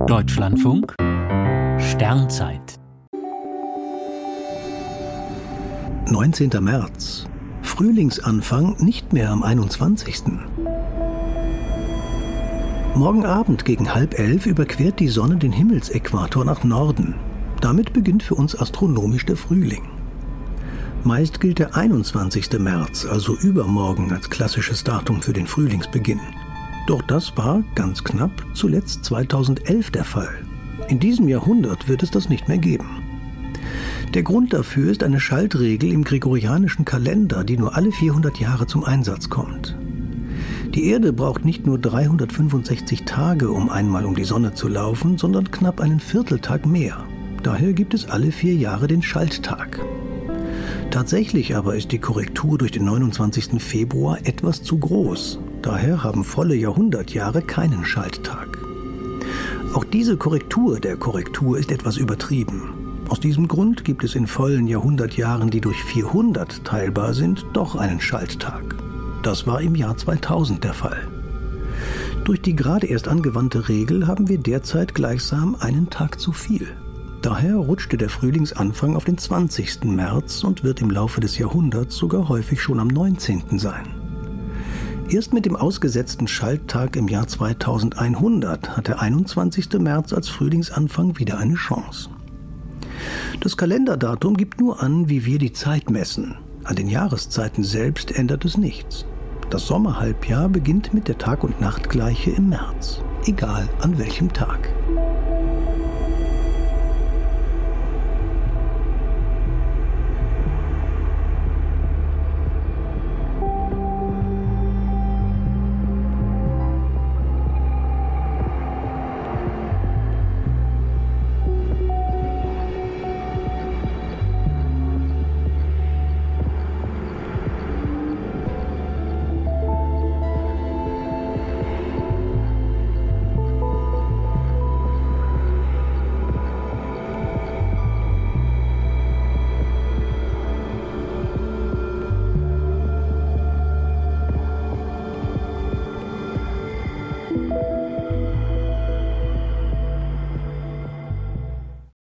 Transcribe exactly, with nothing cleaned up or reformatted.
Deutschlandfunk Sternzeit neunzehnter März. Frühlingsanfang nicht mehr am einundzwanzigsten Morgen Abend gegen halb elf überquert die Sonne den Himmelsäquator nach Norden. Damit beginnt für uns astronomisch der Frühling. Meist gilt der einundzwanzigster März, also übermorgen, als klassisches Datum für den Frühlingsbeginn. Doch das war, ganz knapp, zuletzt zweitausendelf der Fall. In diesem Jahrhundert wird es das nicht mehr geben. Der Grund dafür ist eine Schaltregel im gregorianischen Kalender, die nur alle vierhundert Jahre zum Einsatz kommt. Die Erde braucht nicht nur dreihundertfünfundsechzig Tage, um einmal um die Sonne zu laufen, sondern knapp einen Vierteltag mehr. Daher gibt es alle vier Jahre den Schalttag. Tatsächlich aber ist die Korrektur durch den neunundzwanzigsten Februar etwas zu groß. Daher haben volle Jahrhundertjahre keinen Schalttag. Auch diese Korrektur der Korrektur ist etwas übertrieben. Aus diesem Grund gibt es in vollen Jahrhundertjahren, die durch vierhundert teilbar sind, doch einen Schalttag. Das war im Jahr zweitausend der Fall. Durch die gerade erst angewandte Regel haben wir derzeit gleichsam einen Tag zu viel. Daher rutschte der Frühlingsanfang auf den zwanzigsten März und wird im Laufe des Jahrhunderts sogar häufig schon am neunzehnten sein. Erst mit dem ausgesetzten Schalttag im Jahr zweitausendeinhundert hat der einundzwanzigster März als Frühlingsanfang wieder eine Chance. Das Kalenderdatum gibt nur an, wie wir die Zeit messen. An den Jahreszeiten selbst ändert es nichts. Das Sommerhalbjahr beginnt mit der Tag- und Nachtgleiche im März, egal an welchem Tag.